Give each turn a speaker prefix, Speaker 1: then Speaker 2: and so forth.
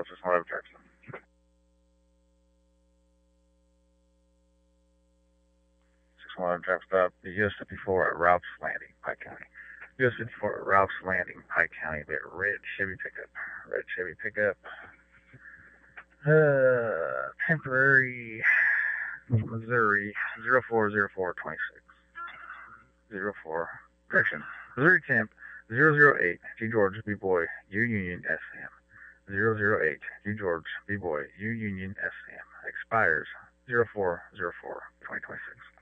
Speaker 1: Delta 611 taxi. 611 traffic stop, US 54 at Ralph's Landing, Pike County. US 54 at Ralph's Landing, Pike County. That red Chevy pickup. Red Chevy pickup. Temporary, Missouri 040426. 04. Correction. Missouri temp 008 G George B Boy U Union SM. 008 G George B Boy U Union SM. Expires 0404 2026.